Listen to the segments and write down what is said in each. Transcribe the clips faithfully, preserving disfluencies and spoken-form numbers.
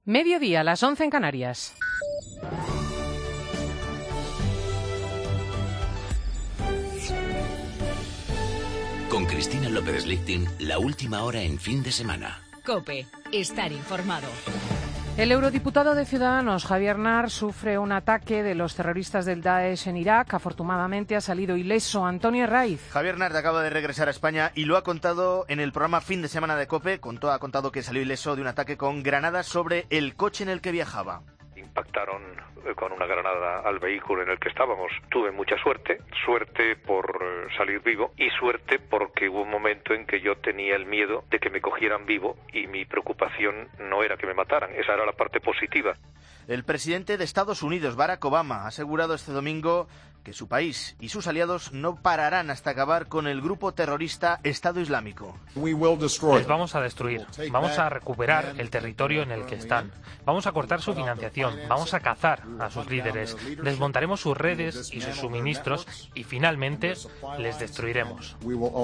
Mediodía, las once en Canarias. Con Cristina López Lichting, la última hora en fin de semana. COPE, estar informado. El eurodiputado de Ciudadanos, Javier Nar, sufre un ataque de los terroristas del Daesh en Irak. Afortunadamente ha salido ileso. Antonio Herraiz. Javier Nar acaba de regresar a España y lo ha contado en el programa Fin de Semana de COPE. Contó, ha contado que salió ileso de un ataque con granadas sobre el coche en el que viajaba. Impactaron con una granada al vehículo en el que estábamos. Tuve mucha suerte, suerte por salir vivo y suerte porque hubo un momento en que yo tenía el miedo de que me cogieran vivo y mi preocupación no era que me mataran, esa era la parte positiva. El presidente de Estados Unidos, Barack Obama, ha asegurado este domingo que su país y sus aliados no pararán hasta acabar con el grupo terrorista Estado Islámico. Les vamos a destruir, vamos a recuperar el territorio en el que están, vamos a cortar su financiación, vamos a cazar a sus líderes, desmontaremos sus redes y sus suministros y finalmente les destruiremos.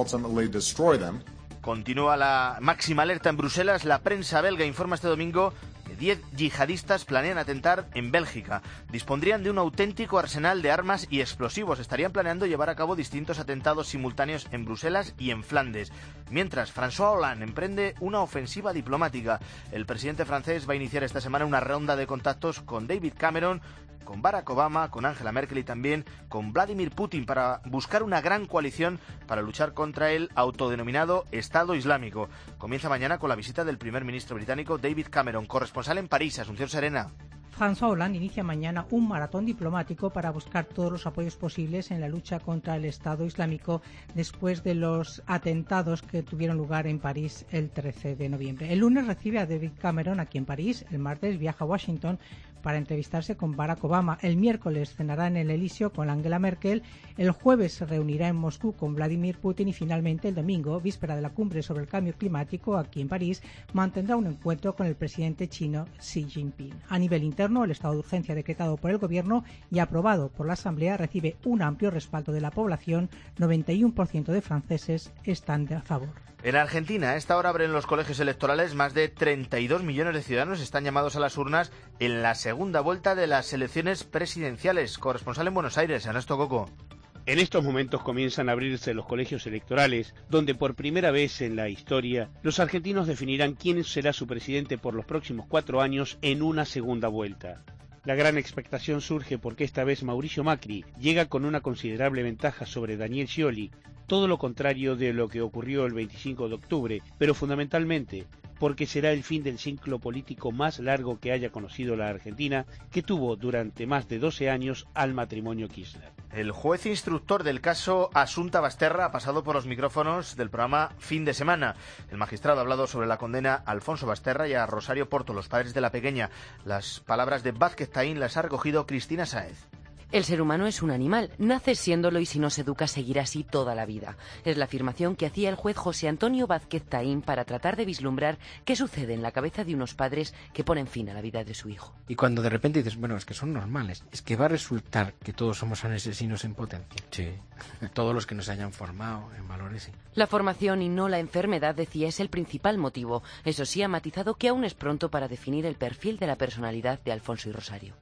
Continúa la máxima alerta en Bruselas. La prensa belga informa este domingo que diez yihadistas planean atentar en Bélgica. Dispondrían de un auténtico arsenal de armas y explosivos. Estarían planeando llevar a cabo distintos atentados simultáneos en Bruselas y en Flandes. Mientras, François Hollande emprende una ofensiva diplomática. El presidente francés va a iniciar esta semana una ronda de contactos con David Cameron, con Barack Obama, con Angela Merkel y también con Vladimir Putin para buscar una gran coalición para luchar contra el autodenominado Estado Islámico. Comienza mañana con la visita del primer ministro británico David Cameron, corresponsal en París, Asunción Serena. François Hollande inicia mañana un maratón diplomático para buscar todos los apoyos posibles en la lucha contra el Estado Islámico después de los atentados que tuvieron lugar en París el trece de noviembre. El lunes recibe a David Cameron aquí en París, el martes viaja a Washington para entrevistarse con Barack Obama. El miércoles cenará en el Elíseo con Angela Merkel, el jueves se reunirá en Moscú con Vladimir Putin y finalmente el domingo, víspera de la cumbre sobre el cambio climático aquí en París, mantendrá un encuentro con el presidente chino Xi Jinping. A nivel interno, el estado de urgencia decretado por el gobierno y aprobado por la Asamblea recibe un amplio respaldo de la población. noventa y uno por ciento de franceses están a favor. En Argentina, a esta hora abren los colegios electorales. Más de treinta y dos millones de ciudadanos están llamados a las urnas en la segunda vuelta de las elecciones presidenciales. Corresponsal en Buenos Aires, Ernesto Coco. En estos momentos comienzan a abrirse los colegios electorales, donde por primera vez en la historia los argentinos definirán quién será su presidente por los próximos cuatro años en una segunda vuelta. La gran expectación surge porque esta vez Mauricio Macri llega con una considerable ventaja sobre Daniel Scioli, todo lo contrario de lo que ocurrió el veinticinco de octubre, pero fundamentalmente porque será el fin del ciclo político más largo que haya conocido la Argentina, que tuvo durante más de doce años al matrimonio Kirchner. El juez instructor del caso Asunta Basterra ha pasado por los micrófonos del programa Fin de Semana. El magistrado ha hablado sobre la condena a Alfonso Basterra y a Rosario Porto, los padres de la pequeña. Las palabras de Vázquez Taín las ha recogido Cristina Sáez. El ser humano es un animal, nace siéndolo y si no se educa seguirá así toda la vida. Es la afirmación que hacía el juez José Antonio Vázquez Taín para tratar de vislumbrar qué sucede en la cabeza de unos padres que ponen fin a la vida de su hijo. Y cuando de repente dices, bueno, es que son normales, es que va a resultar que todos somos asesinos en potencia. Sí. Todos los que nos hayan formado en valores, sí. La formación y no la enfermedad, decía, es el principal motivo. Eso sí, ha matizado que aún es pronto para definir el perfil de la personalidad de Alfonso y Rosario.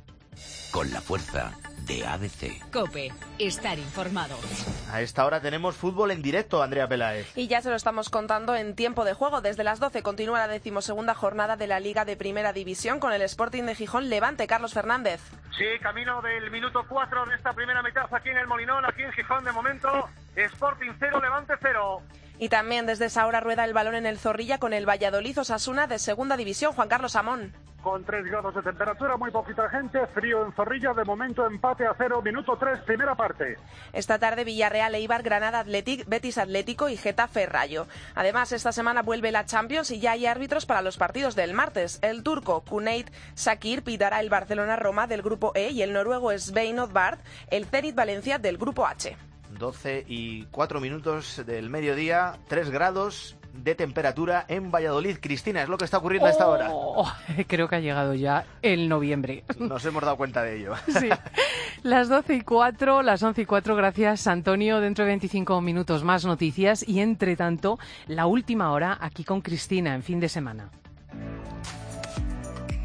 Con la fuerza de A B C. COPE, estar informado. A esta hora tenemos fútbol en directo, Andrea Peláez. Y ya se lo estamos contando en tiempo de juego. Desde las doce continúa la decimosegunda jornada de la Liga de Primera División con el Sporting de Gijón Levante. Carlos Fernández. Sí, camino del minuto cuatro de esta primera mitad aquí en el Molinón, aquí en Gijón de momento. Sporting cero, Levante cero. Y también desde esa hora rueda el balón en el Zorrilla con el Valladolid Osasuna de Segunda División. Juan Carlos Amón. Con tres grados de temperatura, muy poquita gente, frío en Zorrilla, de momento empate a cero, minuto tres, primera parte. Esta tarde Villarreal, Eibar, Granada Athletic, Betis Atlético y Getafe Rayo. Además, esta semana vuelve la Champions y ya hay árbitros para los partidos del martes. El turco Cuneyt Sakir pitará el Barcelona-Roma del grupo E y el noruego Svein Odbard el Zenit Valencia del grupo H. doce y cuatro minutos del mediodía, tres grados de temperatura en Valladolid. Cristina, es lo que está ocurriendo oh, a esta hora. Creo que ha llegado ya el noviembre. Nos hemos dado cuenta de ello. Sí. Las doce y cuatro, las once y cuatro, gracias Antonio. Dentro de veinticinco minutos más noticias y entre tanto, la última hora aquí con Cristina en Fin de Semana.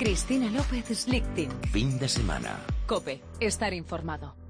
Cristina López Slichting. Fin de semana. COPE. Estar informado.